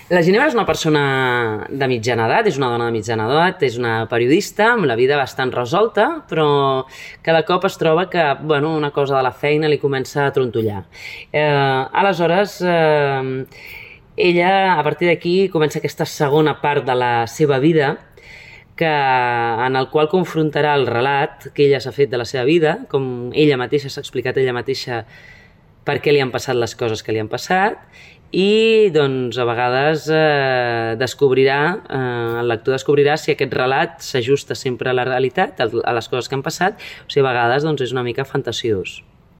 La Ginebra és una persona de mitjana edat, és una dona de mitjana edat, és una periodista amb la vida bastant resolta, però cada cop es troba que una cosa de la feina li comença a trontollar. Aleshores, ella, a partir d'aquí, comença aquesta segona part de la seva vida, en el qual confrontarà el relat que ella s'ha fet de la seva vida, com ella mateixa s'ha explicat ella mateixa per què li han passat les coses que li han passat, i doncs a vegades el lector descobrirà si aquest relat s'ajusta sempre a la realitat, a les coses que han passat, o si a vegades és una mica fantasiós.